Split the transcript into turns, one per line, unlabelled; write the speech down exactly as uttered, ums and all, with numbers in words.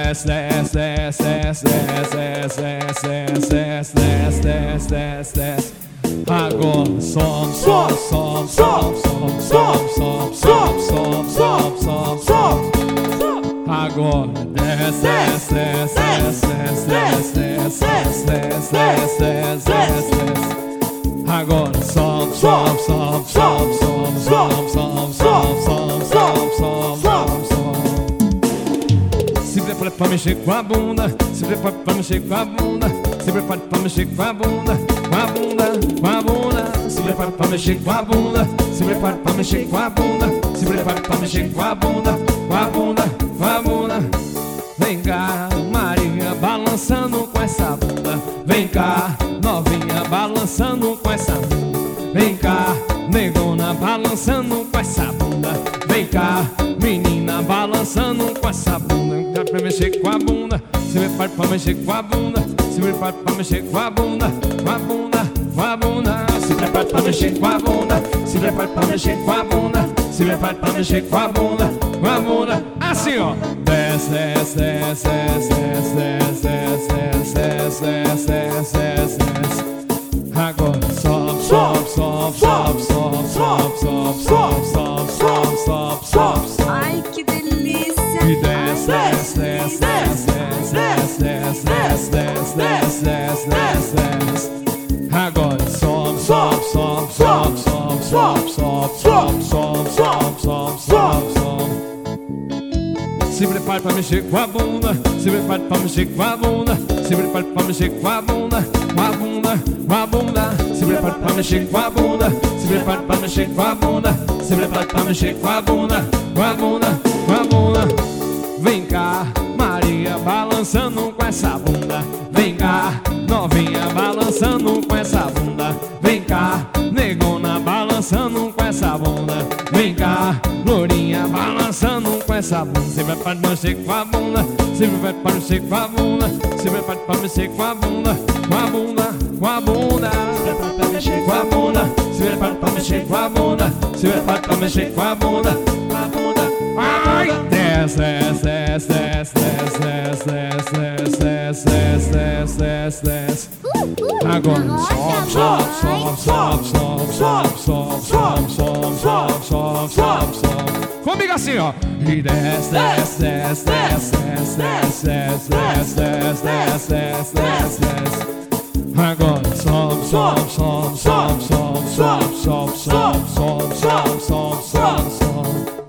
desce, desce, desce, desce, desce, desce, desce, desce, desce, desce, desce. Agora sobe, sobe, sobe, sobe, sobe, sobe, sobe, sobe, sobe, sobe, sobe. Agora desce, desce, desce, desce, desce, desce, desce, desce, desce, desce, desce. Agora sobe, sobe, sobe, sobe, sobe, sobe, sobe, sobe, sobe, sobe, sobe, sobe, sobe. Se prepara pra mexer com a bunda, se prepara pra mexer com a bunda, se prepara pra mexer com a bunda, com a bunda, com a bunda. Se prepara pra mexer com a bunda, se prepara pra mexer com a bunda, se prepara pra mexer com a bunda, com a bunda, com a bunda. Vem cá, Maria, balançando com essa bunda. Vem cá, novinha, balançando com essa bunda. Vem cá, negona, balançando com essa bunda. Vem cá, menina, balançando com essa bunda. Dá pra mexer com a bunda, se prepara pra mexer com a bunda, se prepara pra mexer com a bunda, com a bunda, com a bunda. Se prepara pra mexer com a bunda, se prepara pra mexer com a bunda, se prepara pra mexer com a bunda, com a bunda. Assim, ó. Desce, desce, desce, desce, desce, desce, desce, desce, desce, desce, desce. Agora sobe, sobe, sobe, sobe, sobe, sobe, sobe, sobe, sobe, sobe, sobe, sobe, sobe.
Ai, que delícia!
E desce, desce, desce, desce, desce, desce, desce, desce, desce, desce, desce, desce. Agora sobe, sobe, sobe, sobe, sobe, sobe, sobe, sobe, sobe, sobe, sobe, sobe, sobe. Se prepare pra mexer com a bunda, se prepare pra mexer com a bunda, se prepare pra mexer com a bunda, com a bunda, com a bunda. Se prepare pra mexer com a bunda, se prepare pra mexer com a bunda, se prepare pra mexer com a bunda, com a bunda, com a bunda. Vem cá, Maria, balançando com essa bunda. Vem cá, novinha, balançando com essa bunda. Vem cá, negona, balançando com essa bunda. Vem cá, lourinha, balançando com essa bunda. Se prepara pra mexer com a bunda, se prepara pra mexer com a bunda, se prepara pra mexer com a bunda, com a bunda, com a bunda. Se prepara pra mexer com a bunda, se prepara pra mexer com a bunda, se prepara pra mexer com a bunda, com a bunda. Ai, desce, desce, desce, desce, desce, desce, desce, desce, desce, desce, desce. Agora sobe, sobe, sobe, sobe, sobe, sobe, sobe, sobe, sobe, sobe, sobe, sobe. Comigo assim, ó. E desce, desce, desce, desce, desce, desce, desce, desce, desce, desce, desce, desce. Agora sobe, sobe, sobe, sobe, sobe, sobe, sobe, sobe, sobe, sobe, sobe, sobe, sobe, sobe.